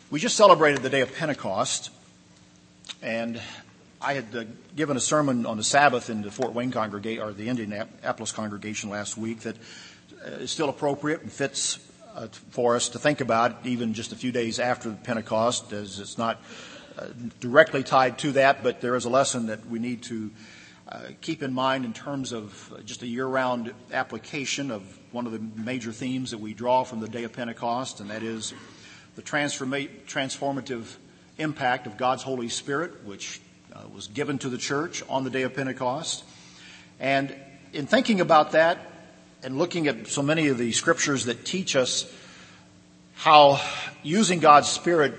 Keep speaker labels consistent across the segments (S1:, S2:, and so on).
S1: We just celebrated the day of Pentecost, and I had given a sermon on the Sabbath in the Fort Wayne congregation, or the Indianapolis congregation last week, that is still appropriate and fits for us to think about even just a few days after Pentecost, as it's not directly tied to that, but there is a lesson that we need to keep in mind in terms of just a year-round application of one of the major themes that we draw from the day of Pentecost, and that is the transformative impact of God's Holy Spirit, which was given to the church on the day of Pentecost. And in thinking about that and looking at so many of the scriptures that teach us how using God's Spirit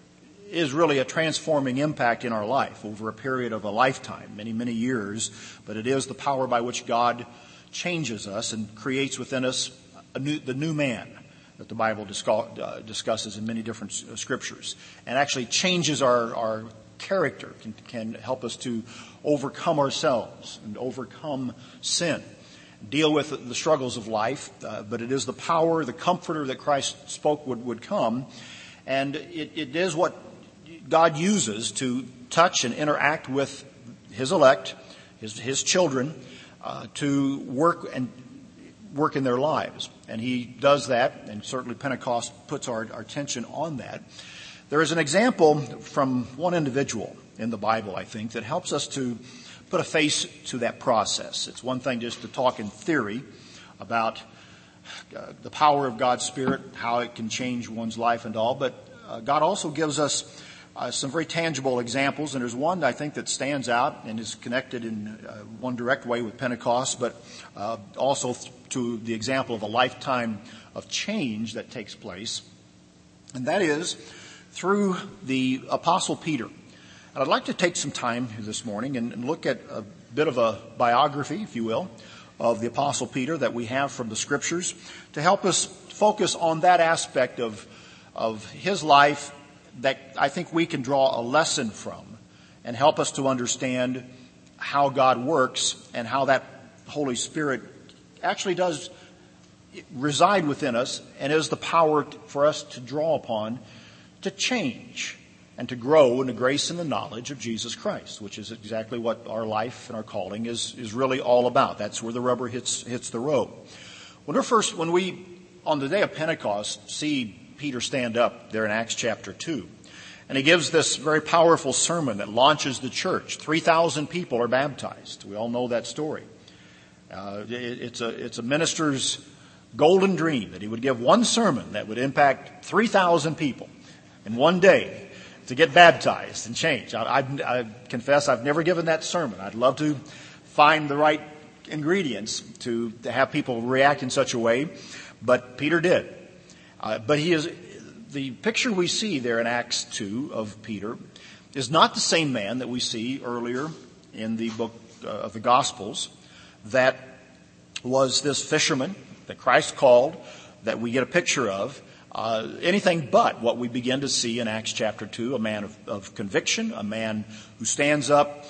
S1: is really a transforming impact in our life over a period of a lifetime, many, many years, but it is the power by which God changes us and creates within us the new man that the Bible discusses in many different scriptures, and actually changes our character, can help us to overcome ourselves and overcome sin, deal with the struggles of life, but it is the power, the comforter that Christ spoke would come, and it is what God uses to touch and interact with His elect, His children, to work in their lives. And He does that, and certainly Pentecost puts our attention on that. There is an example from one individual in the Bible, I think, that helps us to put a face to that process. It's one thing just to talk in theory about the power of God's Spirit, how it can change one's life and all, but God also gives us some very tangible examples, and there's one I think that stands out and is connected in one direct way with Pentecost, but also to the example of a lifetime of change that takes place, and that is through the Apostle Peter. And I'd like to take some time this morning and look at a bit of a biography, if you will, of the Apostle Peter that we have from the Scriptures to help us focus on that aspect of his life that I think we can draw a lesson from and help us to understand how God works and how that Holy Spirit actually does reside within us and is the power for us to draw upon to change and to grow in the grace and the knowledge of Jesus Christ, which is exactly what our life and our calling is really all about. That's where the rubber hits the road. When we, on the day of Pentecost, see Peter stand up there in Acts chapter 2, and he gives this very powerful sermon that launches the church. 3,000 people are baptized. We all know that story. It's a minister's golden dream that he would give one sermon that would impact 3,000 people in one day to get baptized and change. I confess I've never given that sermon. I'd love to find the right ingredients to have people react in such a way, but Peter did. But the picture we see there in Acts 2 of Peter is not the same man that we see earlier in the book of the Gospels that was this fisherman that Christ called, that we get a picture of, anything but what we begin to see in Acts chapter 2, a man of conviction, a man who stands up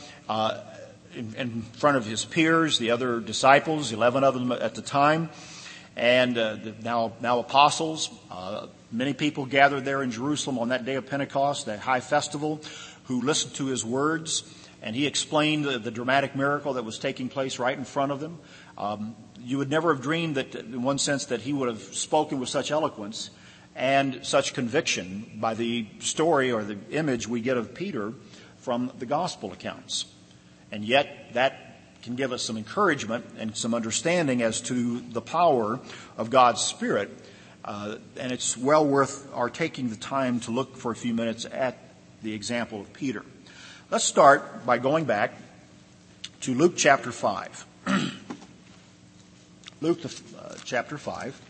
S1: in front of his peers, the other disciples, 11 of them at the time, and now apostles. Many people gathered there in Jerusalem on that day of Pentecost, that high festival, who listened to his words, and he explained the dramatic miracle that was taking place right in front of them. You would never have dreamed that, in one sense, that he would have spoken with such eloquence and such conviction by the story or the image we get of Peter from the gospel accounts. And yet that can give us some encouragement and some understanding as to the power of God's Spirit. And it's well worth our taking the time to look for a few minutes at the example of Peter. Let's start by going back to Luke chapter 5. Luke chapter 5,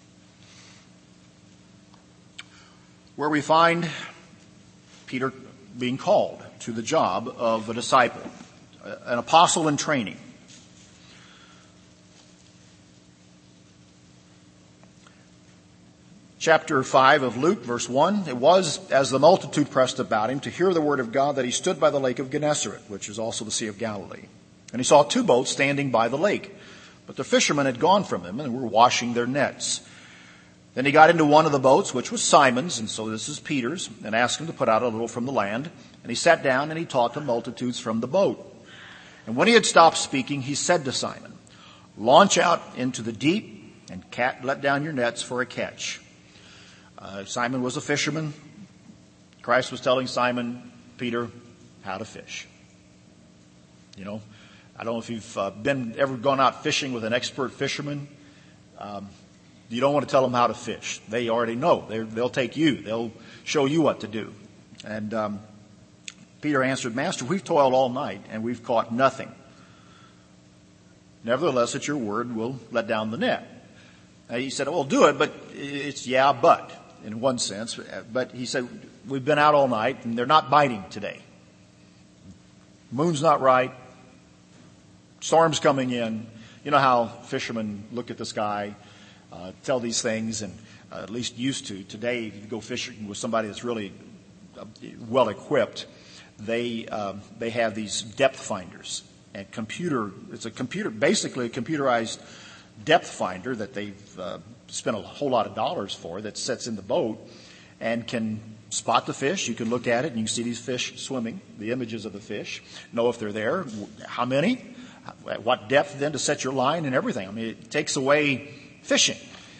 S1: where we find Peter being called to the job of a disciple, an apostle in training. Chapter 5 of Luke, verse 1, it was, as the multitude pressed about him to hear the word of God, that he stood by the lake of Gennesaret, which is also the Sea of Galilee. And he saw 2 boats standing by the lake, but the fishermen had gone from them and were washing their nets. Then he got into one of the boats, which was Simon's, and so this is Peter's, and asked him to put out a little from the land. And he sat down and he taught the multitudes from the boat. And when he had stopped speaking, he said to Simon, "Launch out into the deep and let down your nets for a catch." Simon was a fisherman. Christ was telling Peter, how to fish. You know, I don't know if you've ever gone out fishing with an expert fisherman. You don't want to tell them how to fish. They already know. They'll take you. They'll show you what to do. And Peter answered, "Master, we've toiled all night and we've caught nothing. Nevertheless, at your word, we'll let down the net." And he said, "Well, do it, but it's but in one sense." But he said, "We've been out all night and they're not biting today. Moon's not right. Storm's coming in." You know how fishermen look at the sky, tell these things, and at least used to. Today, if you go fishing with somebody that's really well equipped, they have these depth finders and basically a computerized depth finder that they've spent a whole lot of dollars for, that sits in the boat and can spot the fish. You can look at it and you can see these fish swimming, the images of the fish, know if they're there, how many, at what depth then to set your line and everything. I mean, it takes away fishing.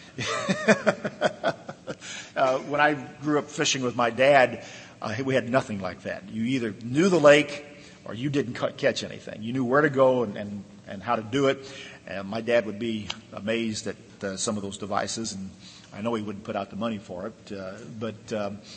S1: When I grew up fishing with my dad, we had nothing like that. You either knew the lake or you didn't catch anything. You knew where to go and how to do it. And my dad would be amazed at some of those devices, and I know he wouldn't put out the money for it. But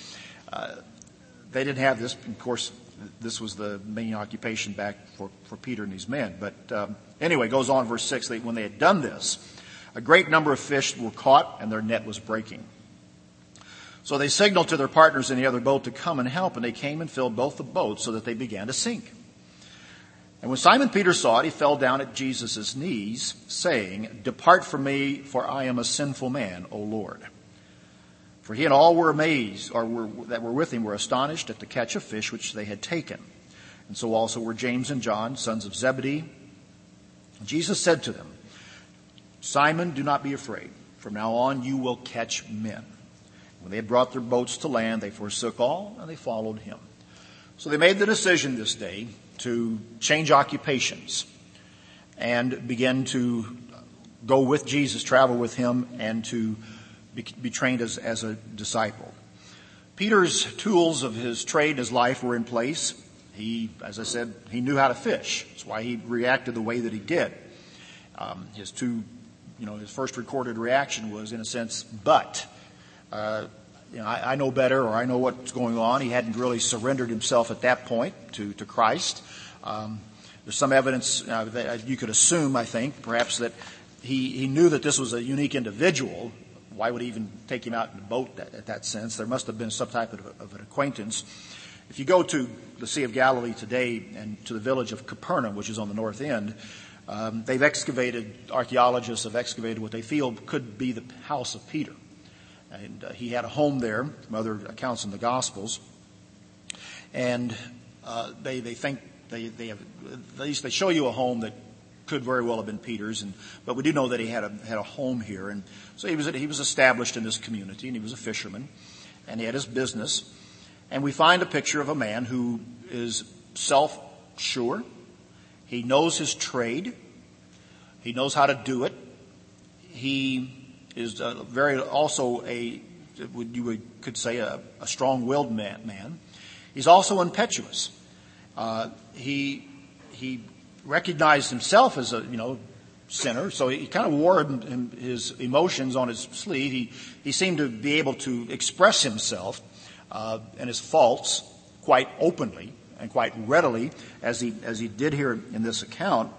S1: they didn't have this. Of course, this was the main occupation back for Peter and his men. But anyway, goes on, verse 6, when they had done this, a great number of fish were caught, and their net was breaking. So they signaled to their partners in the other boat to come and help, and they came and filled both the boats so that they began to sink. And when Simon Peter saw it, he fell down at Jesus' knees, saying, "Depart from me, for I am a sinful man, O Lord." For he and all were amazed, that were with him were astonished at the catch of fish which they had taken. And so also were James and John, sons of Zebedee. And Jesus said to them, "Simon, do not be afraid. From now on you will catch men." When they had brought their boats to land, they forsook all, and they followed him. So they made the decision this day to change occupations and begin to go with Jesus, travel with him, and to be trained as a disciple. Peter's tools of his trade, his life were in place. He, as I said, he knew how to fish. That's why he reacted the way that he did. His first recorded reaction was, in a sense, I know better, or I know what's going on. He hadn't really surrendered himself at that point to Christ. There's some evidence that you could assume, I think, perhaps that he knew that this was a unique individual. Why would he even take him out in a boat at that sense? There must have been some type of an acquaintance. If you go to the Sea of Galilee today and to the village of Capernaum, which is on the north end, archaeologists have excavated what they feel could be the house of Peter. And he had a home there, from other accounts in the Gospels. And they think they have, at least they show you a home that could very well have been Peter's, but we do know that he had a home here, and so he was established in this community, and he was a fisherman, and he had his business, and we find a picture of a man who is self-sure. He knows his trade. He knows how to do it. He is you could say a strong-willed man. He's also impetuous. He recognized himself as a sinner, so he kind of wore his emotions on his sleeve. He seemed to be able to express himself and his faults quite openly and quite readily, as he did here in this account,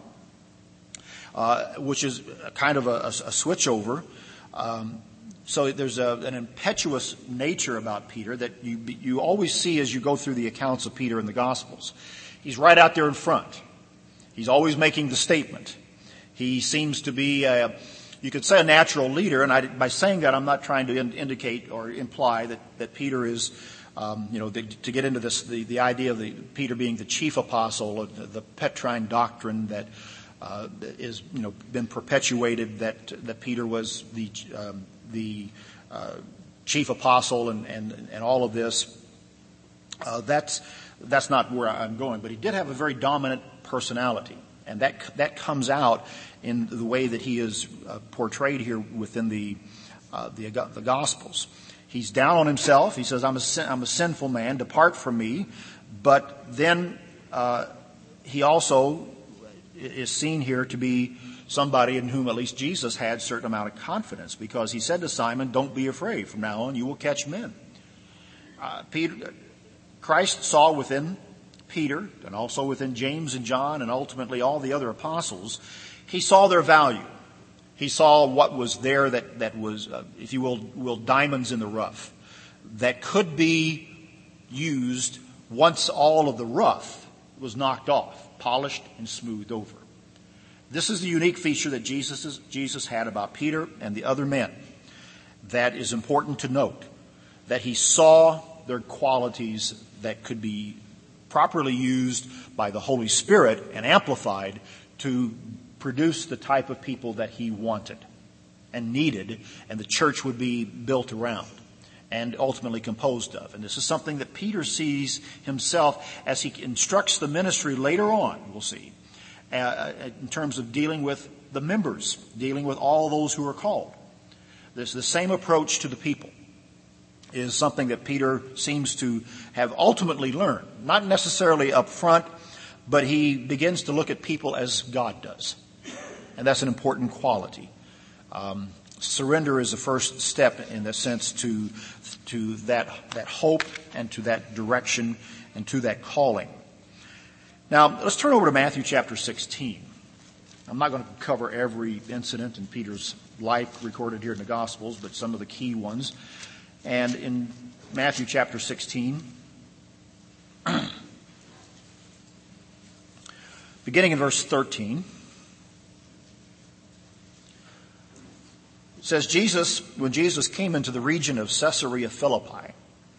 S1: which is kind of a switchover. So there's an impetuous nature about Peter that you always see as you go through the accounts of Peter in the Gospels. He's right out there in front. He's always making the statement. He seems to be, you could say, a natural leader. And by saying that, I'm not trying to indicate or imply that Peter is, to get into this, the idea of Peter being the chief apostle, the Petrine doctrine that is, been perpetuated, that Peter was the chief apostle and all of this. That's not where I'm going. But he did have a very dominant personality, and that comes out in the way that he is portrayed here within the Gospels. He's down on himself. He says, I'm a sinful man. Depart from me. But then he also is seen here to be somebody in whom at least Jesus had a certain amount of confidence, because he said to Simon, don't be afraid. From now on, you will catch men. Christ saw within Peter and also within James and John and ultimately all the other apostles, he saw their value. He saw what was there that was, if you will, diamonds in the rough that could be used once all of the rough was knocked off, polished and smoothed over. This is the unique feature that Jesus had about Peter and the other men that is important to note, that he saw their qualities that could be properly used by the Holy Spirit and amplified to produce the type of people that he wanted and needed, and the church would be built around and ultimately composed of. And this is something that Peter sees himself as he instructs the ministry later on, we'll see, in terms of dealing with the members, dealing with all those who are called. There's the same approach to the people is something that Peter seems to have ultimately learned, not necessarily up front, but he begins to look at people as God does. And that's an important quality. Surrender is the first step in the sense to that hope and to that direction and to that calling. Now, let's turn over to Matthew chapter 16. I'm not going to cover every incident in Peter's life recorded here in the Gospels, but some of the key ones. And in Matthew chapter 16, beginning in verse 13, it says, when Jesus came into the region of Caesarea Philippi,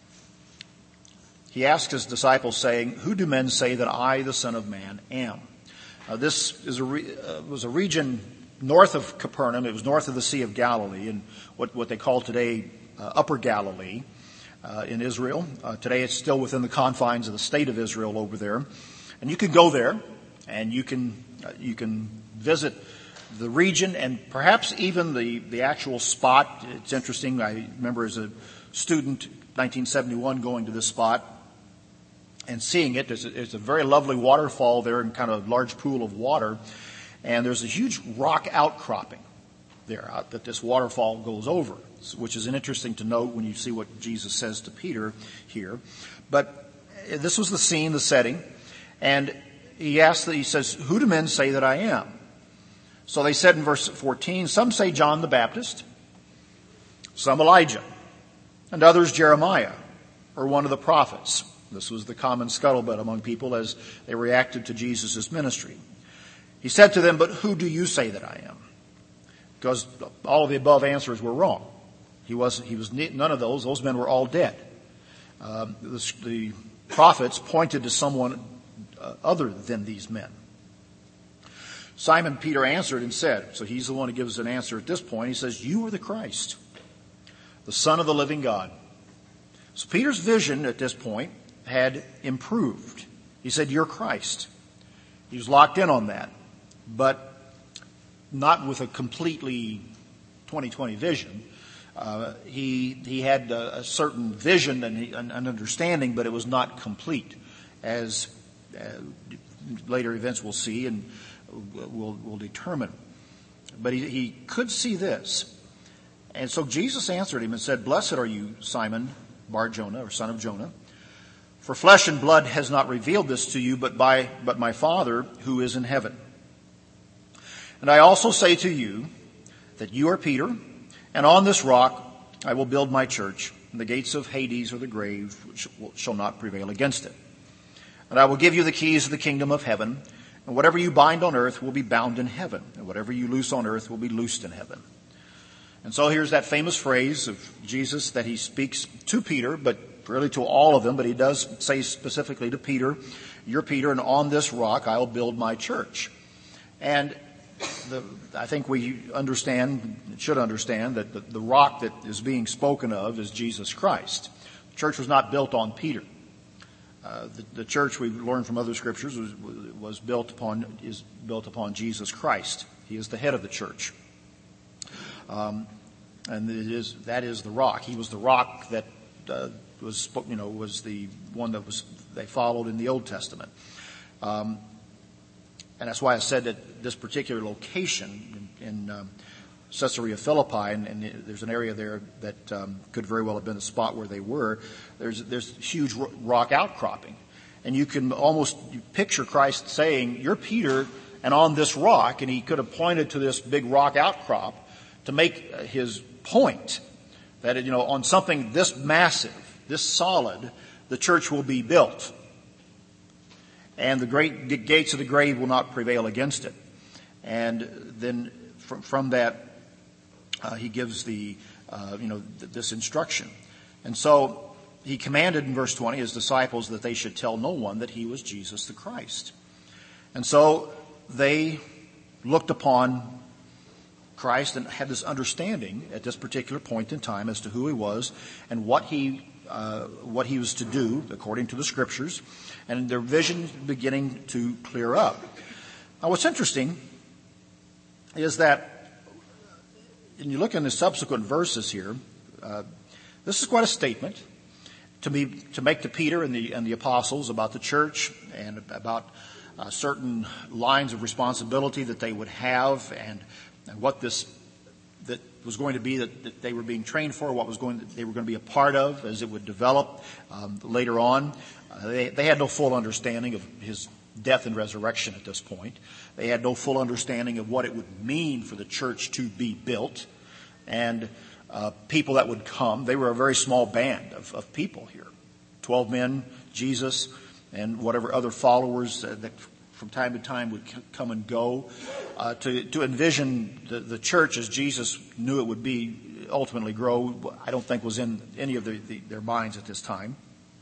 S1: he asked his disciples, saying, who do men say that I, the Son of Man, am? This is was a region north of Capernaum. It was north of the Sea of Galilee, and what they call today Upper Galilee in Israel. Today it's still within the confines of the state of Israel over there. And you can go there, and you can visit the region and perhaps even the actual spot. It's interesting. I remember as a student, 1971, going to this spot and seeing it. There's a very lovely waterfall there and kind of a large pool of water. And there's a huge rock outcropping there that this waterfall goes over, which is interesting to note when you see what Jesus says to Peter here. But this was the scene, the setting. And he says, who do men say that I am? So they said in verse 14, some say John the Baptist, some Elijah, and others Jeremiah, or one of the prophets. This was the common scuttlebutt among people as they reacted to Jesus' ministry. He said to them, but who do you say that I am? Because all of the above answers were wrong. He was none of those. Those men were all dead. The prophets pointed to someone other than these men. Simon Peter answered and said, so he's the one who gives an answer at this point. He says, you are the Christ, the Son of the living God. So Peter's vision at this point had improved. He said, you're Christ. He was locked in on that, but not with a completely 20/20 vision. He had a certain vision and an understanding, but it was not complete, as later events will see and will determine. But he could see this. And so Jesus answered him and said, blessed are you, Simon Bar-Jonah, or son of Jonah, for flesh and blood has not revealed this to you, but my Father who is in heaven. And I also say to you that you are Peter, and on this rock I will build my church, and the gates of Hades or the grave shall not prevail against it. And I will give you the keys of the kingdom of heaven, and whatever you bind on earth will be bound in heaven, and whatever you loose on earth will be loosed in heaven. And so here's that famous phrase of Jesus that he speaks to Peter, but really to all of them, but he does say specifically to Peter, you're Peter, and on this rock I'll build my church. And I think we should understand that the rock that is being spoken of is Jesus Christ. The church was not built on Peter. The church, we've learned from other scriptures, is built upon Jesus Christ. He is the head of the church. And that is the rock. He was the rock that was the one that they followed in the Old Testament. And that's why I said that this particular location in Caesarea Philippi, and there's an area there that could very well have been the spot where they were. There's huge rock outcropping, and you can almost picture Christ saying, "You're Peter, and on this rock," and he could have pointed to this big rock outcrop to make his point that on something this massive, this solid, the church will be built. And the great gates of the grave will not prevail against it. And then from that, he gives this instruction. And so he commanded in verse 20 his disciples that they should tell no one that he was Jesus the Christ. And so they looked upon Christ and had this understanding at this particular point in time as to who he was and what he was to do according to the scriptures, and their vision beginning to clear up. Now, what's interesting is that when you look in the subsequent verses here, this is quite a statement to make to Peter and the apostles about the church and about certain lines of responsibility that they would have and what that was going to be that they were being trained for, they were going to be a part of as it would develop later on. They had no full understanding of his death and resurrection at this point. They had no full understanding of what it would mean for the church to be built and people that would come. They were a very small band of people here. 12 men, Jesus, and whatever other followers that from time to time would come and go. To envision the church as Jesus knew it would be, ultimately grow, I don't think was in any of their minds at this time.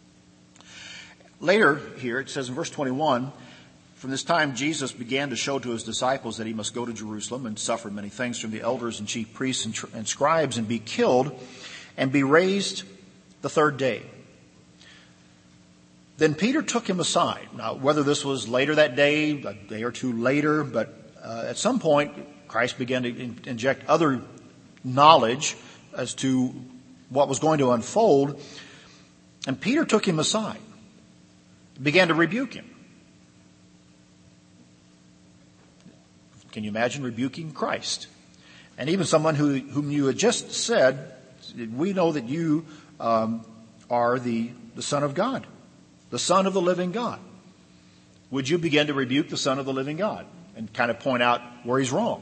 S1: Later here, it says in verse 21, from this time Jesus began to show to his disciples that he must go to Jerusalem and suffer many things from the elders and chief priests and scribes and be killed and be raised the third day. Then Peter took him aside. Now, whether this was later that day, a day or two later, but at some point, Christ began to inject other knowledge as to what was going to unfold. And Peter took him aside, began to rebuke him. Can you imagine rebuking Christ? And even someone whom you had just said, we know that you are the Son of God, the Son of the living God. Would you begin to rebuke the Son of the living God and kind of point out where he's wrong?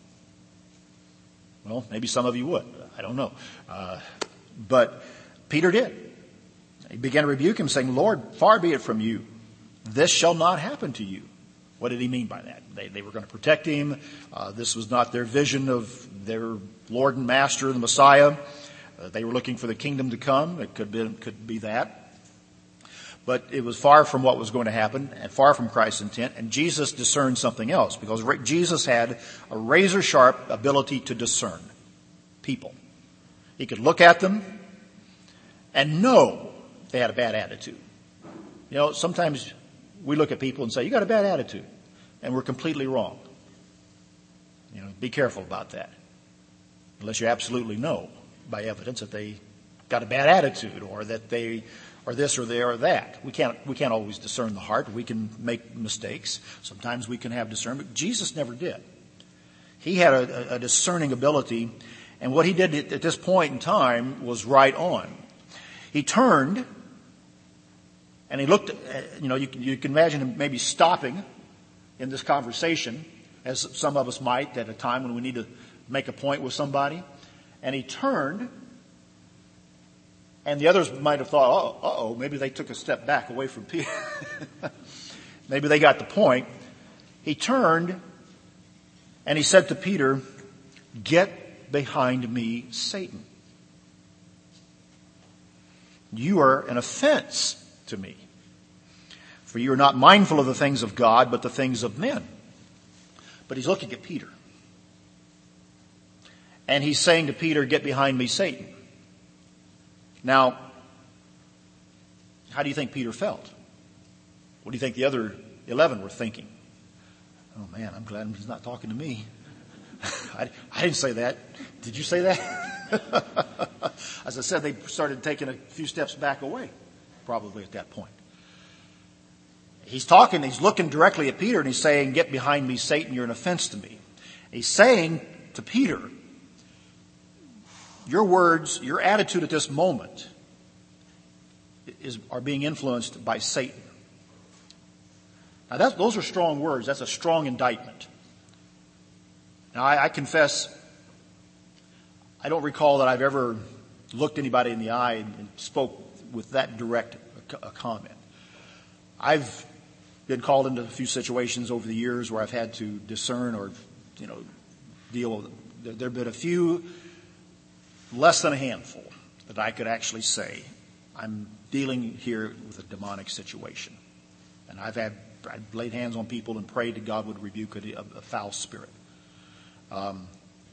S1: Well, maybe some of you would. I don't know. But Peter did. He began to rebuke him, saying, Lord, far be it from you. This shall not happen to you. What did he mean by that? They were going to protect him. This was not their vision of their Lord and Master, the Messiah. They were looking for the kingdom to come. It could be that. But it was far from what was going to happen and far from Christ's intent. And Jesus discerned something else because Jesus had a razor-sharp ability to discern people. He could look at them and know they had a bad attitude. You know, sometimes we look at people and say, you got a bad attitude. And we're completely wrong. You know, be careful about that. Unless you absolutely know by evidence that they got a bad attitude or that they are this or they are that. We can't always discern the heart. We can make mistakes. Sometimes we can have discernment. Jesus never did. He had a discerning ability, and what he did at this point in time was right on. He turned, and he looked at, you can imagine him maybe stopping in this conversation, as some of us might at a time when we need to make a point with somebody. And he turned, and the others might have thought, maybe they took a step back away from Peter. Maybe they got the point. He turned, and he said to Peter, get behind me, Satan. You are an offense to me. For you are not mindful of the things of God, but the things of men. But he's looking at Peter. And he's saying to Peter, "Get behind me, Satan." Now, how do you think Peter felt? What do you think the other 11 were thinking? "Oh man, I'm glad he's not talking to me." I didn't say that. Did you say that? As I said, they started taking a few steps back away, probably at that point. He's talking, he's looking directly at Peter, and he's saying, "Get behind me, Satan, you're an offense to me." He's saying to Peter, your words, your attitude at this moment are being influenced by Satan. Now those are strong words. That's a strong indictment. Now I confess, I don't recall that I've ever looked anybody in the eye and spoke with that direct a comment. I've been called into a few situations over the years where I've had to discern or, deal with. There have been a few, less than a handful, that I could actually say, I'm dealing here with a demonic situation. And I've laid hands on people and prayed that God would rebuke a foul spirit. I've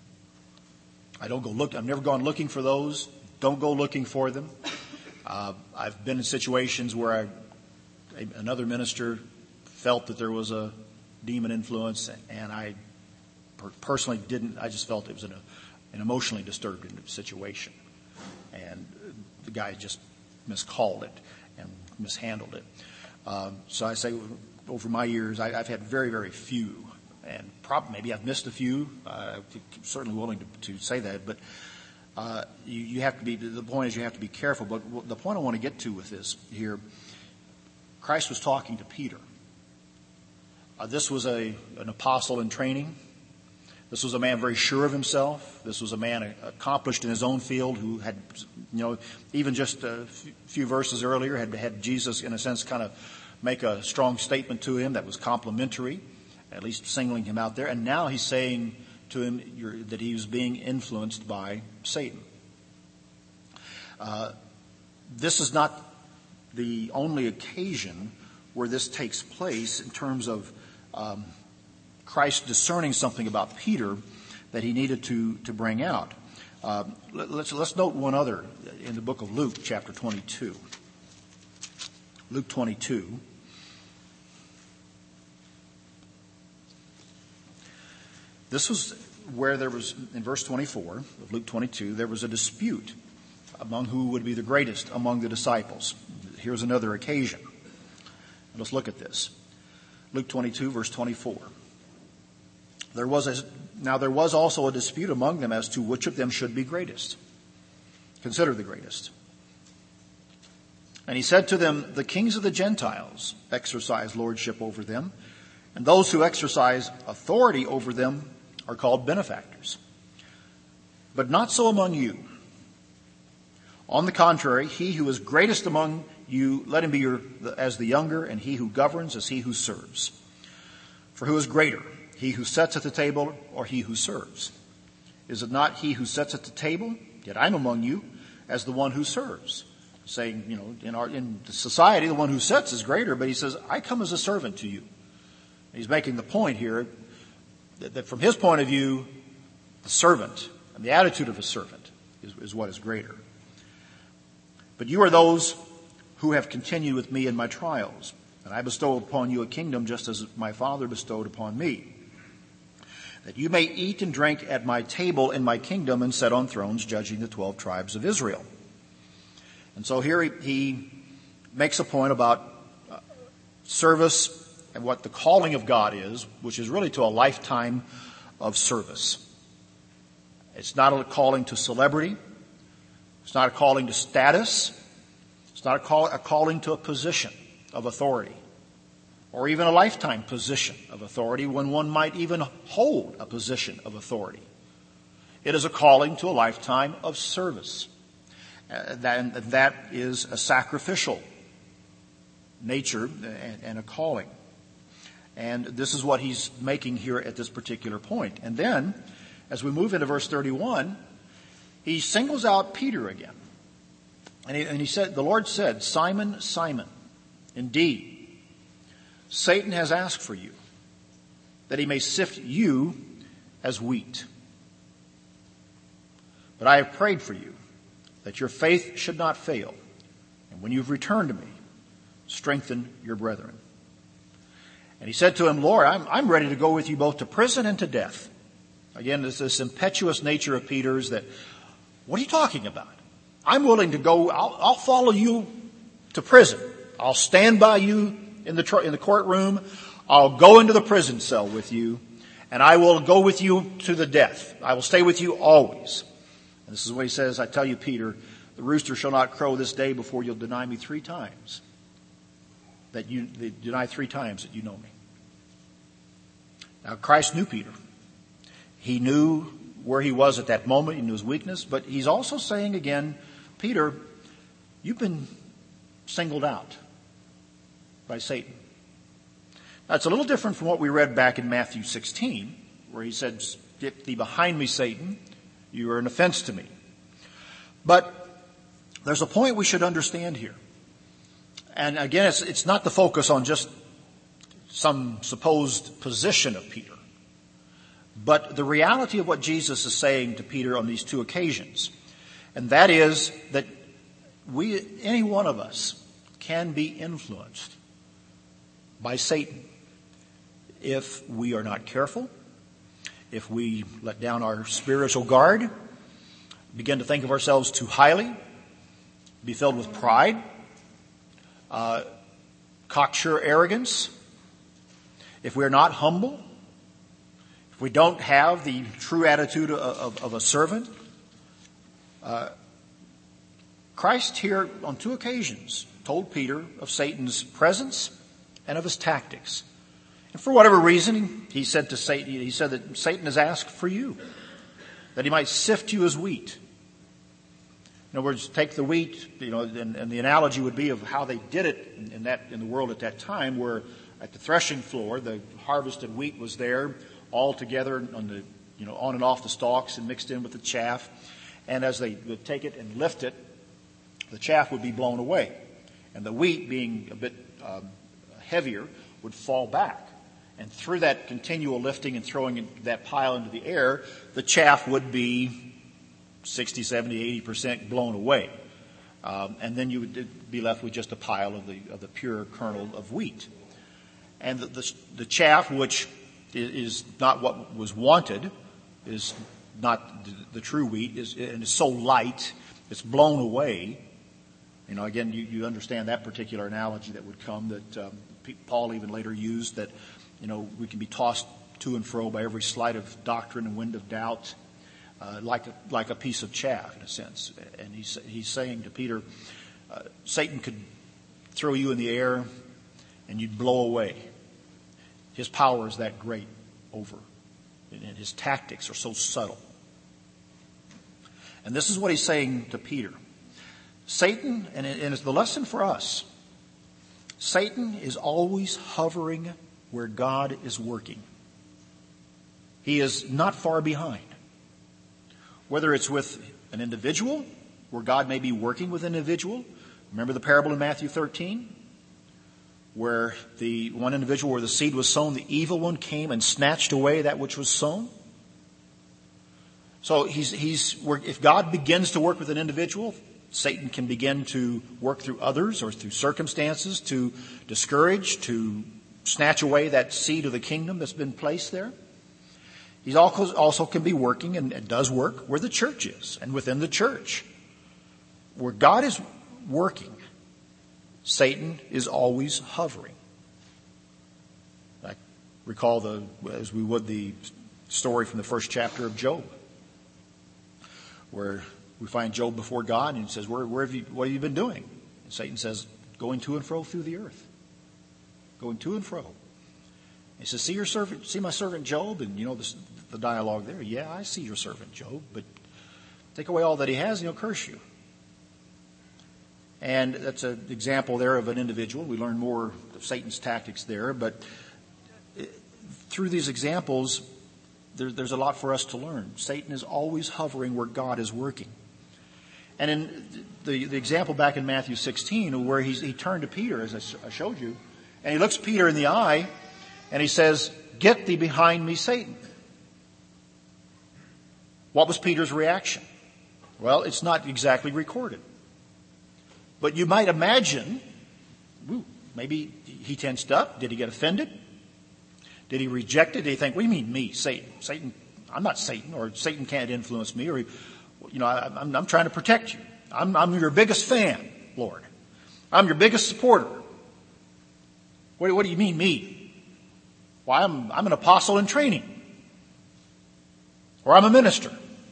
S1: never gone looking for those. Don't go looking for them. I've been in situations where another minister felt that there was a demon influence, and I personally didn't. I just felt it was an emotionally disturbed situation, and the guy just miscalled it and mishandled it. So I say, over my years, I've had very, very few, and maybe I've missed a few. I'm certainly willing to say that, but you have to be. The point is, you have to be careful. But the point I want to get to with this here, Christ was talking to Peter. This was an apostle in training. This was a man very sure of himself. This was a man accomplished in his own field who had, even just a few verses earlier, had Jesus, in a sense, kind of make a strong statement to him that was complimentary, at least singling him out there. And now he's saying to him that he was being influenced by Satan. This is not the only occasion where this takes place in terms of Christ discerning something about Peter that he needed to bring out. Let's note one other in the book of Luke, chapter 22. Luke 22. This was where there was, in verse 24 of Luke 22, there was a dispute among who would be the greatest among the disciples. Here's another occasion. Let's look at this. Luke 22, verse 24. There was also a dispute among them as to which of them should be greatest. Consider the greatest. And he said to them, "The kings of the Gentiles exercise lordship over them, and those who exercise authority over them are called benefactors. But not so among you. On the contrary, he who is greatest among you, let him be as the younger, and he who governs as he who serves. For who is greater, he who sits at the table or he who serves? Is it not he who sits at the table? Yet I'm among you as the one who serves." Saying, in society, the one who sits is greater, but he says, I come as a servant to you. He's making the point here that from his point of view, the servant and the attitude of a servant is what is greater. "But you are those who have continued with me in my trials, and I bestow upon you a kingdom just as my Father bestowed upon me, that you may eat and drink at my table in my kingdom and sit on thrones judging the 12 tribes of Israel." And so here he makes a point about service and what the calling of God is, which is really to a lifetime of service. It's not a calling to celebrity. It's not a calling to status. It's not a calling to a position of authority, or even a lifetime position of authority when one might even hold a position of authority. It is a calling to a lifetime of service. That is a sacrificial nature and a calling. And this is what he's making here at this particular point. And then, as we move into verse 31, he singles out Peter again. And he said, the Lord said, "Simon, Simon, indeed, Satan has asked for you, that he may sift you as wheat. But I have prayed for you, that your faith should not fail. And when you've returned to me, strengthen your brethren. And he said to him, Lord, I'm ready to go with you both to prison and to death. Again, there's this impetuous nature of Peter's that, what are you talking about? I'm willing to go, I'll follow you to prison. I'll stand by you in the courtroom. I'll go into the prison cell with you, and I will go with you to the death. I will stay with you always. And this is what he says, I tell you, Peter, the rooster shall not crow this day before you'll deny me 3 times. Deny 3 times that you know me. Now, Christ knew Peter. He knew where he was at that moment. He knew his weakness. But he's also saying again, Peter, you've been singled out by Satan. Now, it's a little different from what we read back in Matthew 16, where he said, get thee behind me, Satan. You are an offense to me. But there's a point we should understand here. And again, it's not the focus on just some supposed position of Peter, but the reality of what Jesus is saying to Peter on these 2 occasions. And that is that any one of us can be influenced by Satan if we are not careful, if we let down our spiritual guard, begin to think of ourselves too highly, be filled with pride, cocksure arrogance, if we're not humble, if we don't have the true attitude of a servant. Christ here on 2 occasions told Peter of Satan's presence and of his tactics. And for whatever reason, he said that Satan has asked for you, that he might sift you as wheat. In other words, take the wheat, and the analogy would be of how they did it in the world at that time, where at the threshing floor, the harvested wheat was there all together on and off the stalks and mixed in with the chaff. And as they would take it and lift it, the chaff would be blown away. And the wheat, being a bit heavier, would fall back. And through that continual lifting and throwing that pile into the air, the chaff would be 60, 70, 80% blown away. And then you would be left with just a pile of the pure kernel of wheat. And the chaff, which is not what was wanted, is not the true wheat, and is so light, it's blown away. Again, you understand that particular analogy that would come that Paul even later used, that we can be tossed to and fro by every sleight of doctrine and wind of doubt, like a piece of chaff in a sense. And he's saying to Peter, Satan could throw you in the air and you'd blow away. His power is that great over, and his tactics are so subtle. And this is what he's saying to Peter. Satan, and it's the lesson for us, Satan is always hovering where God is working. He is not far behind. Whether it's with an individual, where God may be working with an individual. Remember the parable in Matthew 13? Where the one individual where the seed was sown, the evil one came and snatched away that which was sown. So if God begins to work with an individual, Satan can begin to work through others or through circumstances to discourage, to snatch away that seed of the kingdom that's been placed there. He also can be working, and does work, where the church is and within the church. Where God is working, Satan is always hovering. I recall as we would the story from the first chapter of Job, where we find Job before God and he says, what have you been doing? And Satan says, going to and fro through the earth. Going to and fro. He says, see my servant Job? And the dialogue there. Yeah, I see your servant Job, but take away all that he has and he'll curse you. And that's an example there of an individual. We learn more of Satan's tactics there, but through these examples, there's a lot for us to learn. Satan is always hovering where God is working. And in the example back in Matthew 16, where he turned to Peter, as I showed you, and he looks Peter in the eye, and he says, "Get thee behind me, Satan." What was Peter's reaction? Well, it's not exactly recorded. But you might imagine, maybe he tensed up. Did he get offended? Did he reject it? Did he think, "What do you mean me, Satan? Satan, I'm not Satan," or "Satan can't influence me," or, I'm trying to protect you. I'm your biggest fan, Lord. I'm your biggest supporter. What do you mean me? Why, I'm an apostle in training. Or I'm a minister.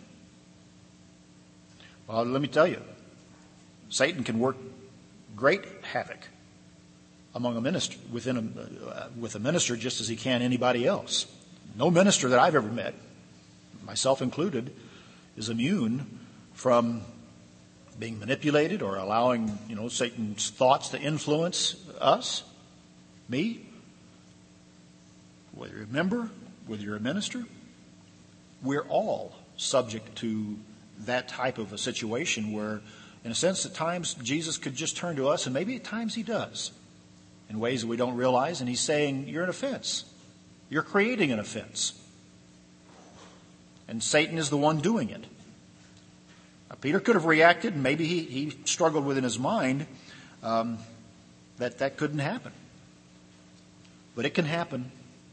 S1: Well, let me tell you, Satan can work great havoc among a minister, with a minister, just as he can anybody else. No minister that I've ever met, myself included, is immune from being manipulated or allowing, Satan's thoughts to influence us, me. Whether you're a member, whether you're a minister, we're all subject to that type of a situation where, in a sense, at times Jesus could just turn to us, and maybe at times he does, in ways that we don't realize, and he's saying, "You're an offense. You're creating an offense." And Satan is the one doing it. Now, Peter could have reacted, and maybe he struggled within his mind that couldn't happen. But it can happen,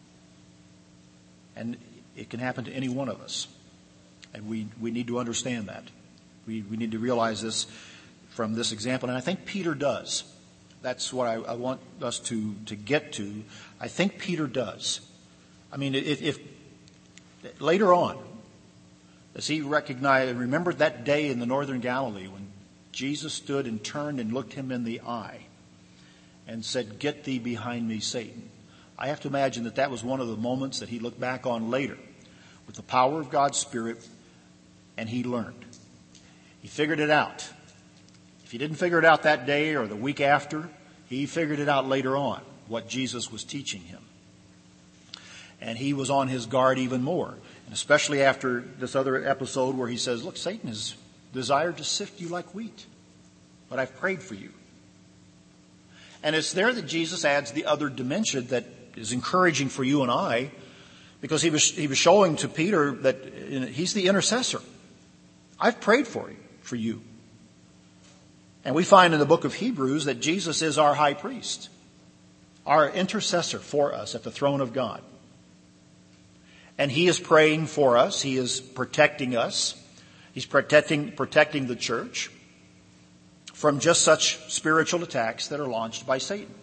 S1: and it can happen to any one of us. And we need to understand that. We need to realize this from this example, and I think Peter does. That's what I want us to get to. I think Peter does. I mean, if later on, as he recognized and remembered that day in the northern Galilee when Jesus stood and turned and looked him in the eye and said, "Get thee behind me, Satan." I have to imagine that was one of the moments that he looked back on later with the power of God's Spirit, and he learned. He figured it out. If he didn't figure it out that day or the week after, he figured it out later on, what Jesus was teaching him. And he was on his guard even more. And especially after this other episode where he says, "Look, Satan has desired to sift you like wheat, but I've prayed for you." And it's there that Jesus adds the other dimension that is encouraging for you and I, because he was showing to Peter that he's the intercessor. I've prayed for you. And we find in the book of Hebrews that Jesus is our high priest, our intercessor for us at the throne of God. And he is praying for us. He is protecting us. He's protecting the church from just such spiritual attacks that are launched by Satan.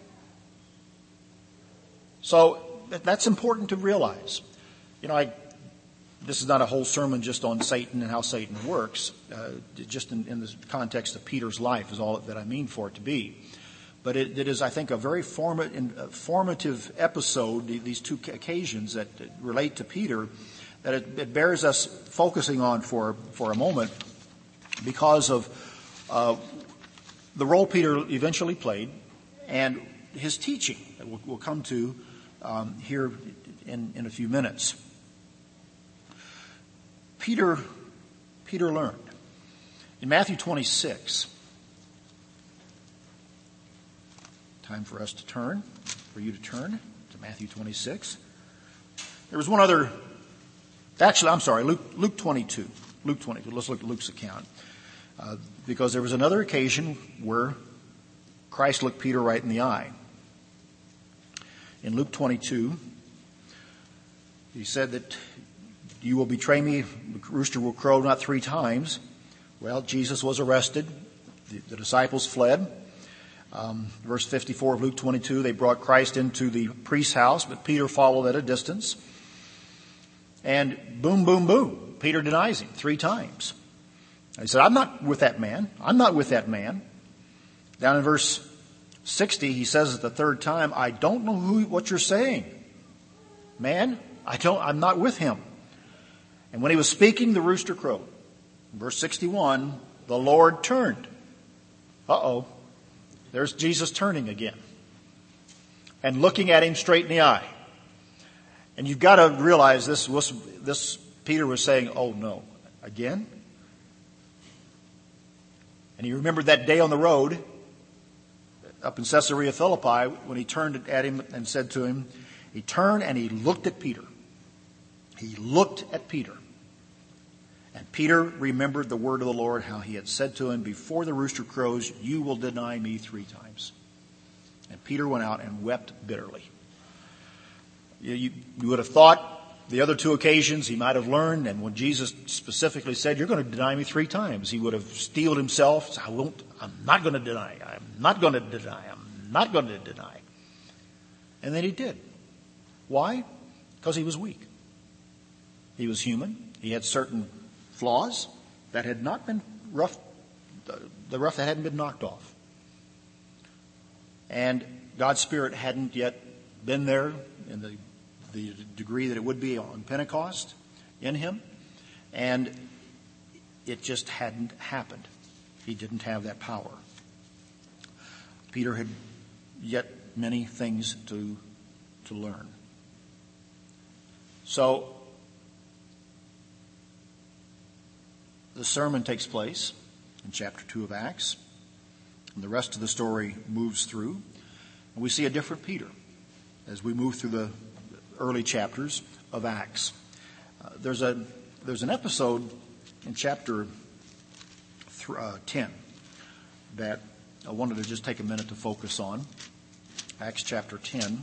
S1: So that's important to realize. This is not a whole sermon just on Satan and how Satan works. Just in the context of Peter's life is all that I mean for it to be. But it is, I think, a very formative episode, these two occasions that relate to Peter, that it bears us focusing on for a moment because of the role Peter eventually played and his teaching that we'll come to here in a few minutes. Peter learned. In Matthew 26, time for you to turn to Matthew 26. There was one other, Luke 22. Luke 22. Let's look at Luke's account. Because there was another occasion where Christ looked Peter right in the eye. In Luke 22, he said that you will betray me, the rooster will crow not 3 times. Well, Jesus was arrested. The disciples fled. Verse 54 of Luke 22, they brought Christ into the priest's house, but Peter followed at a distance. And boom, boom, boom, Peter denies him 3 times. He said, I'm not with that man. I'm not with that man. Down in verse 60, he says it the 3rd time, I don't know what you're saying. Man, I'm not with him. And when he was speaking, the rooster crowed. In verse 61, the Lord turned. There's Jesus turning again and looking at him straight in the eye. And you've got to realize this Peter was saying, oh no, again? And he remembered that day on the road up in Caesarea Philippi when he turned at him and said to him, He turned and he looked at Peter. He looked at Peter. And Peter remembered the word of the Lord, how he had said to him, before the rooster crows, you will deny me 3 times. And Peter went out and wept bitterly. You would have thought the other 2 occasions he might have learned, and when Jesus specifically said, you're going to deny me 3 times, he would have steeled himself. I'm not going to deny. I'm not going to deny. I'm not going to deny. And then he did. Why? Because he was weak. He was human. He had certain flaws that had not been rough, the rough that hadn't been knocked off. And God's Spirit hadn't yet been there in the degree that it would be on Pentecost in him. And it just hadn't happened. He didn't have that power. Peter had yet many things to learn. So the sermon takes place in chapter 2 of Acts, and the rest of the story moves through, and we see a different Peter as we move through the early chapters of Acts. There's an episode in chapter 10 that I wanted to just take a minute to focus on. Acts chapter 10,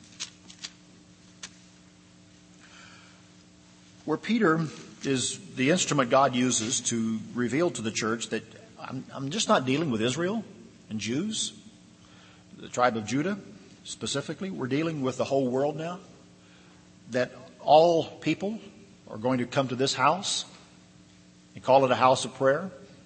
S1: where Peter is the instrument God uses to reveal to the church that I'm just not dealing with Israel and Jews, the tribe of Judah specifically. We're dealing with the whole world now. That all people are going to come to this house and call it a house of prayer.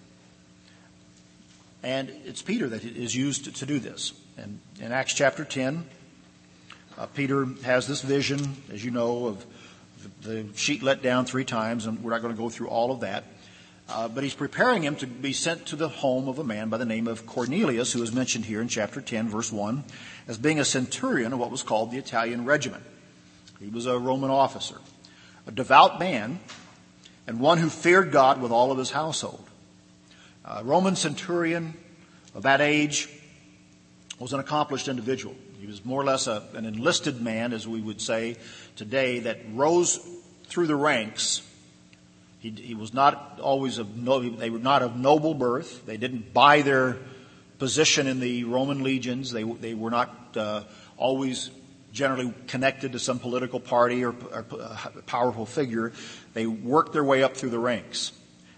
S1: And it's Peter that is used to do this. And in Acts chapter 10, Peter has this vision, as you know, of the sheet let down 3 times, and we're not going to go through all of that. But he's preparing him to be sent to the home of a man by the name of Cornelius, who is mentioned here in chapter 10, verse 1, as being a centurion of what was called the Italian regiment. He was a Roman officer, a devout man, and one who feared God with all of his household. A Roman centurion of that age was an accomplished individual. He was more or less an enlisted man, as we would say today, that rose through the ranks. He was not always they were not of noble birth. They didn't buy their position in the Roman legions. They were not always generally connected to some political party or powerful figure. They worked their way up through the ranks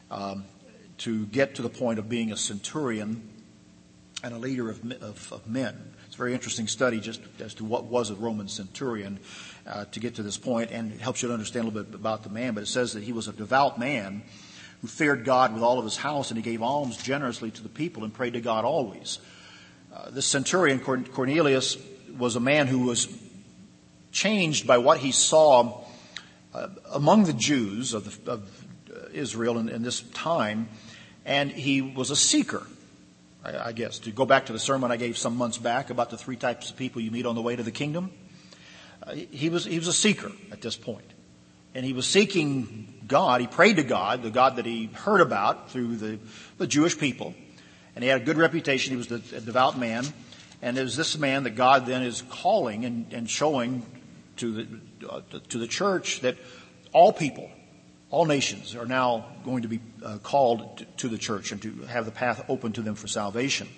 S1: to get to the point of being a centurion and a leader of men. It's a very interesting study just as to what was a Roman centurion to get to this point, and it helps you to understand a little bit about the man. But it says that he was a devout man who feared God with all of his house, and he gave alms generously to the people and prayed to God always. This centurion, Cornelius, was a man who was changed by what he saw among the Jews of Israel in this time, and he was a seeker. I guess, to go back to the sermon I gave some months back about the 3 types of people you meet on the way to the kingdom. He was a seeker at this point. And he was seeking God. He prayed to God, the God that he heard about through the Jewish people. And he had a good reputation. He was a devout man. And it was this man that God then is calling and showing to the church that all people, all nations are now going to be called to the church and to have the path open to them for salvation.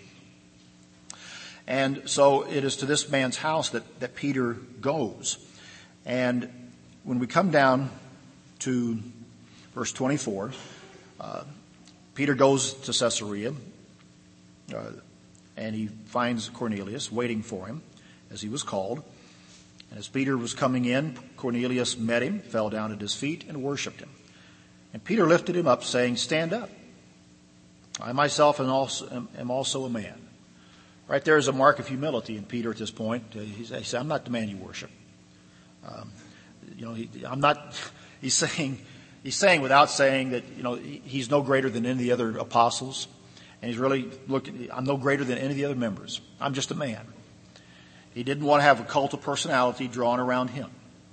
S1: And so it is to this man's house that Peter goes. And when we come down to verse 24, Peter goes to Caesarea, and he finds Cornelius waiting for him, as he was called. And as Peter was coming in, Cornelius met him, fell down at his feet, and worshipped him. And Peter lifted him up, saying, "Stand up. I myself am also a man." Right there is a mark of humility in Peter at this point. He said, "I'm not the man you worship." I'm not. He's saying without saying that he's no greater than any of the other apostles, and he's really looking. I'm no greater than any of the other members. I'm just a man. He didn't want to have a cult of personality drawn around him,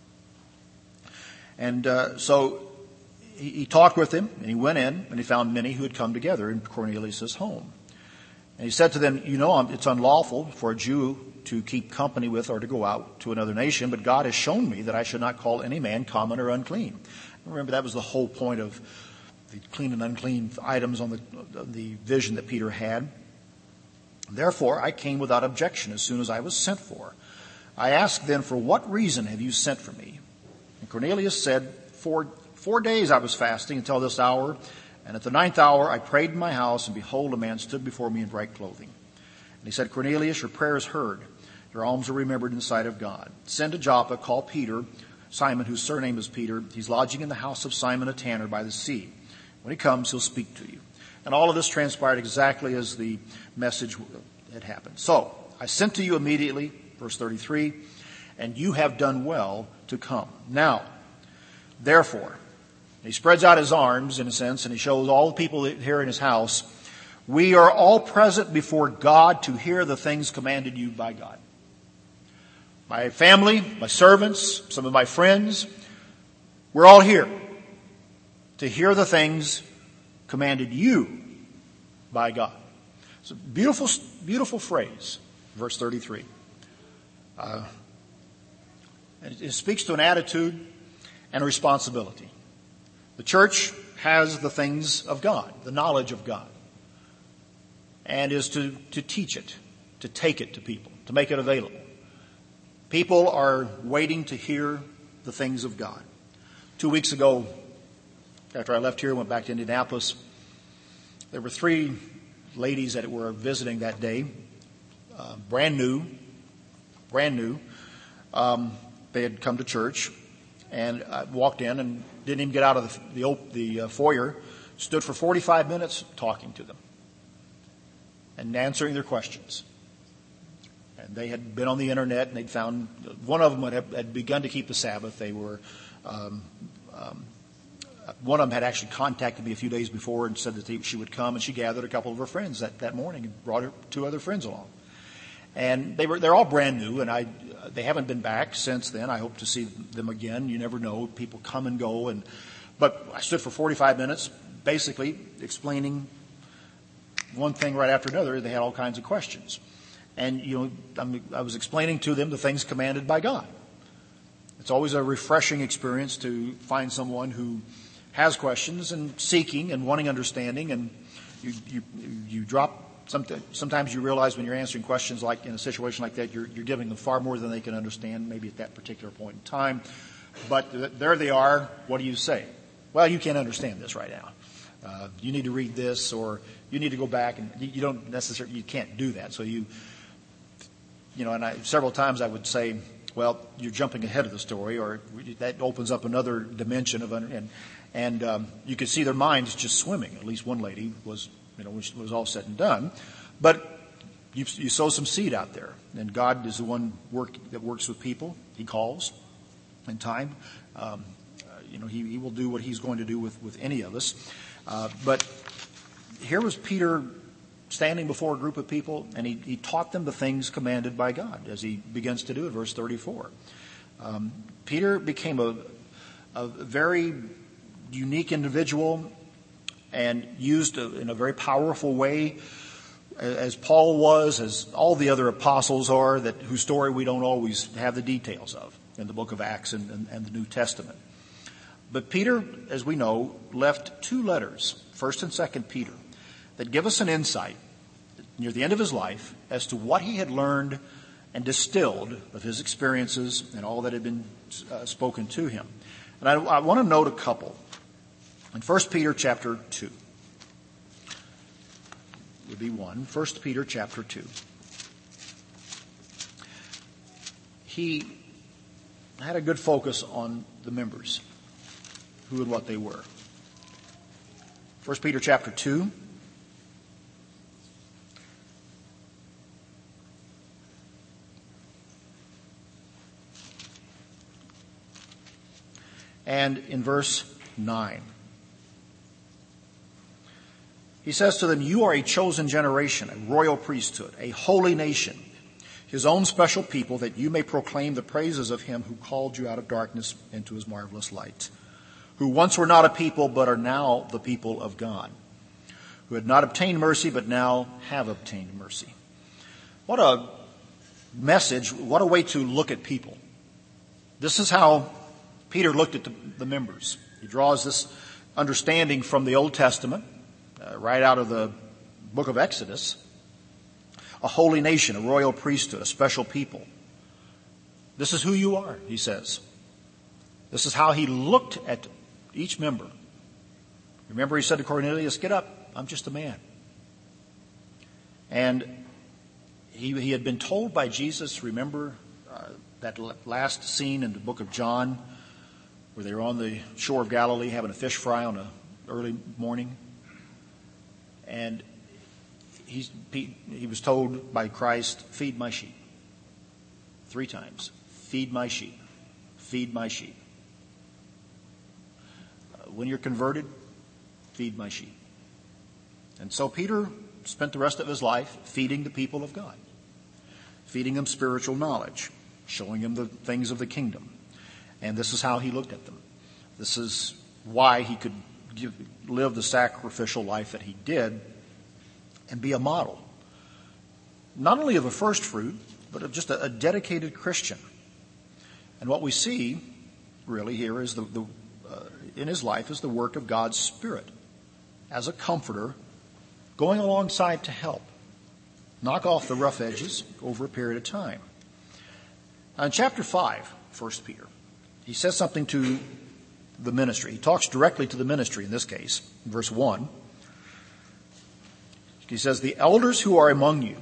S1: and so he talked with him, and he went in, and he found many who had come together in Cornelius' home. And he said to them, you know, it's unlawful for a Jew to keep company with or to go out to another nation, but God has shown me that I should not call any man common or unclean. Remember, that was the whole point of the clean and unclean items on the vision that Peter had. Therefore, I came without objection as soon as I was sent for. I asked then, for what reason have you sent for me? And Cornelius said, 4 days I was fasting until this hour, and at the 9th hour I prayed in my house, and behold, a man stood before me in bright clothing. And he said, Cornelius, your prayer is heard. Your alms are remembered in the sight of God. Send to Joppa, call Peter, Simon, whose surname is Peter. He's lodging in the house of Simon a tanner by the sea. When he comes, he'll speak to you. And all of this transpired exactly as the message had happened. So, I sent to you immediately, verse 33, and you have done well to come. Now, therefore, he spreads out his arms, in a sense, and he shows all the people here in his house, we are all present before God to hear the things commanded you by God. My family, my servants, some of my friends, we're all here to hear the things commanded you by God. It's a beautiful, beautiful phrase, verse 33. It speaks to an attitude and a responsibility. The church has the things of God, the knowledge of God, and is to teach it, to take it to people, to make it available. People are waiting to hear the things of God. 2 weeks ago, after I left here and went back to Indianapolis, there were 3 ladies that were visiting that day, brand new. They had come to church, and I walked in and didn't even get out of the foyer, stood for 45 minutes talking to them and answering their questions. And they had been on the internet, and they'd found one of them had begun to keep the Sabbath. They were one of them had actually contacted me a few days before and said that she would come, and she gathered a couple of her friends that morning and brought her 2 other friends along. And they're all brand new, and they haven't been back since then. I hope to see them again. You never know; people come and go. But I stood for 45 minutes, basically explaining one thing right after another. They had all kinds of questions, and I was explaining to them the things commanded by God. It's always a refreshing experience to find someone who has questions and seeking and wanting understanding, and you drop. Sometimes you realize when you're answering questions like in a situation like that, you're giving them far more than they can understand, maybe at that particular point in time. But there they are. What do you say? Well, you can't understand this right now. You need to read this, or you need to go back, and you can't do that. So several times I would say, well, you're jumping ahead of the story, or that opens up another dimension of and you could see their minds just swimming. At least one lady was. When it was all said and done. But you sow some seed out there. And God is the one that works with people. He calls in time. He will do what he's going to do with any of us. But here was Peter standing before a group of people, and he taught them the things commanded by God, as he begins to do in verse 34. Peter became a very unique individual, and used in a very powerful way, as Paul was, as all the other apostles are, whose story we don't always have the details of in the book of Acts and the New Testament. But Peter, as we know, left 2 letters, 1st and 2nd Peter, that give us an insight near the end of his life as to what he had learned and distilled of his experiences and all that had been spoken to him. And I want to note a couple. In 1 Peter chapter 2, would be 1. 1 Peter chapter 2. He had a good focus on the members, who and what they were. 1 Peter chapter 2. And in verse 9. He says to them, you are a chosen generation, a royal priesthood, a holy nation, his own special people, that you may proclaim the praises of him who called you out of darkness into his marvelous light, who once were not a people but are now the people of God, who had not obtained mercy but now have obtained mercy. What a message, what a way to look at people. This is how Peter looked at the members. He draws this understanding from the Old Testament, right out of the book of Exodus. A holy nation, a royal priesthood, a special people. This is who you are, he says. This is how he looked at each member. Remember, he said to Cornelius, "Get up, I'm just a man." And he had been told by Jesus, remember that last scene in the book of John where they were on the shore of Galilee having a fish fry on an early morning? And he was told by Christ, "Feed my sheep." 3 times. Feed my sheep. Feed my sheep. When you're converted, feed my sheep. And so Peter spent the rest of his life feeding the people of God, feeding them spiritual knowledge, showing them the things of the kingdom. And this is how he looked at them. This is why he could live the sacrificial life that he did and be a model, not only of a first fruit, but of just a dedicated Christian. And what we see really here is in his life is the work of God's Spirit as a comforter going alongside to help knock off the rough edges over a period of time. Now in chapter 5, 1 Peter, he says something to the ministry. He talks directly to the ministry in this case, in verse 1. He says, "The elders who are among you,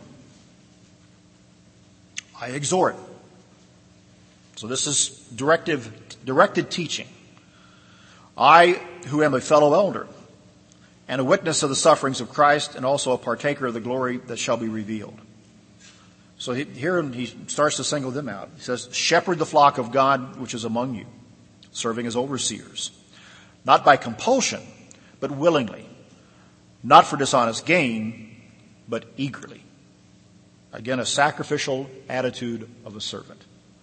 S1: I exhort." So this is directed teaching. "I, who am a fellow elder, and a witness of the sufferings of Christ, and also a partaker of the glory that shall be revealed." So here he starts to single them out. He says, "Shepherd the flock of God which is among you, serving as overseers, not by compulsion, but willingly, not for dishonest gain, but eagerly." Again, a sacrificial attitude of a servant.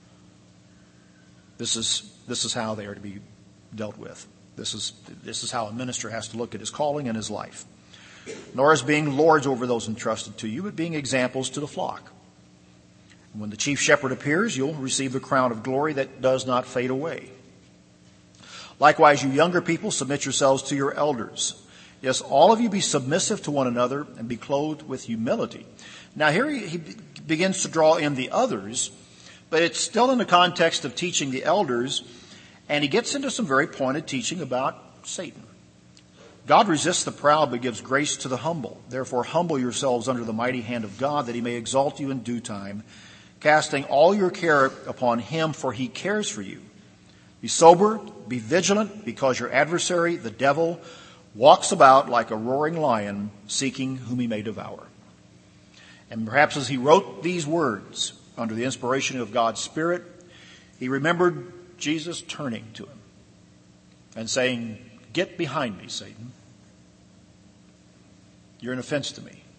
S1: This is how they are to be dealt with. This is how a minister has to look at his calling and his life. "Nor as being lords over those entrusted to you, but being examples to the flock. And when the chief shepherd appears, you'll receive the crown of glory that does not fade away. Likewise, you younger people, submit yourselves to your elders. Yes, all of you be submissive to one another and be clothed with humility." Now here he begins to draw in the others, but it's still in the context of teaching the elders, and he gets into some very pointed teaching about Satan. "God resists the proud but gives grace to the humble. Therefore humble yourselves under the mighty hand of God, that he may exalt you in due time, casting all your care upon him, for he cares for you. Be sober, be vigilant, because your adversary, the devil, walks about like a roaring lion, seeking whom he may devour." And perhaps as he wrote these words under the inspiration of God's Spirit, he remembered Jesus turning to him and saying, "Get behind me, Satan. You're an offense to me."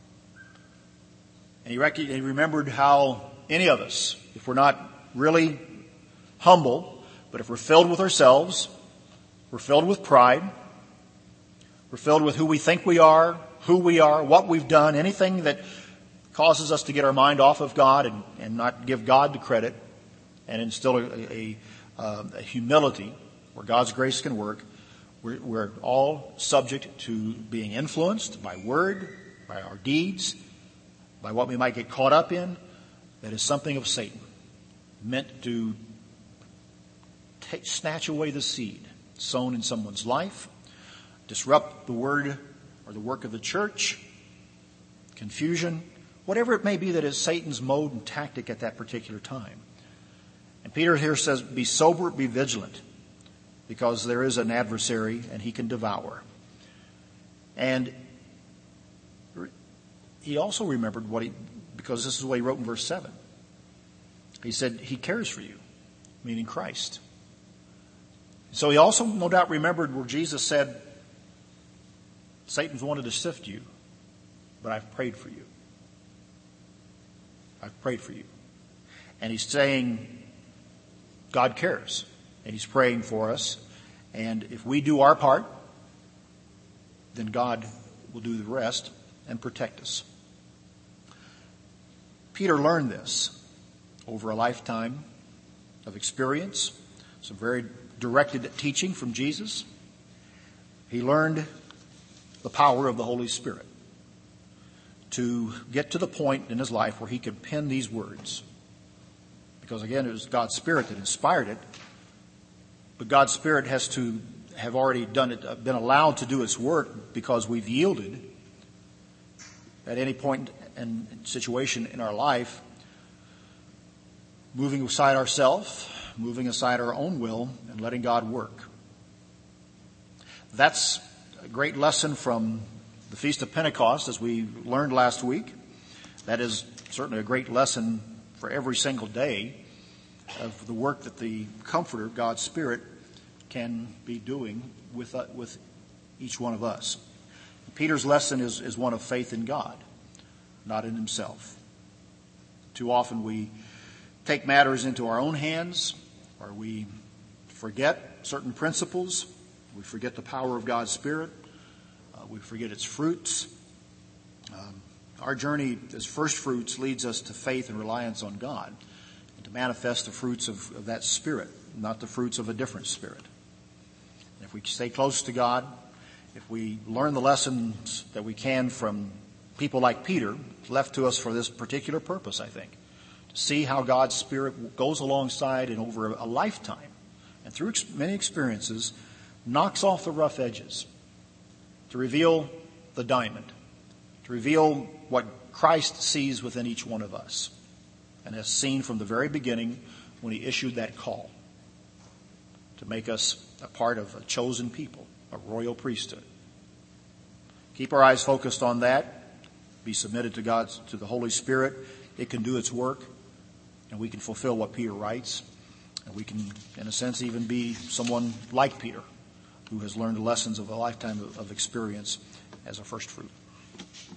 S1: And he remembered how any of us, if we're not really humble, but if we're filled with ourselves, we're filled with pride, we're filled with who we think we are, what we've done, anything that causes us to get our mind off of God and not give God the credit and instill a humility where God's grace can work, we're all subject to being influenced by word, by our deeds, by what we might get caught up in. That is something of Satan, meant to snatch away the seed sown in someone's life, disrupt the word or the work of the church, confusion, whatever it may be that is Satan's mode and tactic at that particular time. And Peter here says, be sober, be vigilant, because there is an adversary and he can devour. And he also remembered because this is what he wrote in verse 7. He said, he cares for you, meaning Christ. So he also no doubt remembered where Jesus said, Satan's wanted to sift you, but I've prayed for you. I've prayed for you. And he's saying God cares, and he's praying for us. And if we do our part, then God will do the rest and protect us. Peter learned this over a lifetime of experience, some very directed teaching from Jesus. He learned the power of the Holy Spirit to get to the point in his life where he could pen these words. Because again, it was God's Spirit that inspired it, but God's Spirit has to have already done it, been allowed to do its work because we've yielded at any point and situation in our life, moving aside ourselves, moving aside our own will, and letting God work. That's a great lesson from the Feast of Pentecost, as we learned last week. That is certainly a great lesson for every single day of the work that the Comforter, God's Spirit, can be doing with each one of us. Peter's lesson is one of faith in God, not in himself. Too often we take matters into our own hands, or we forget certain principles. We forget the power of God's Spirit. We forget its fruits. Our journey as first fruits leads us to faith and reliance on God, and to manifest the fruits of that Spirit, not the fruits of a different spirit. And if we stay close to God, if we learn the lessons that we can from people like Peter, left to us for this particular purpose, I think, to see how God's Spirit goes alongside and over a lifetime, and through many experiences, knocks off the rough edges to reveal the diamond, to reveal what Christ sees within each one of us and has seen from the very beginning when he issued that call to make us a part of a chosen people, a royal priesthood. Keep our eyes focused on that. Be submitted to the Holy Spirit. It can do its work, and we can fulfill what Peter writes. And we can, in a sense, even be someone like Peter, who has learned the lessons of a lifetime of experience as a first fruit.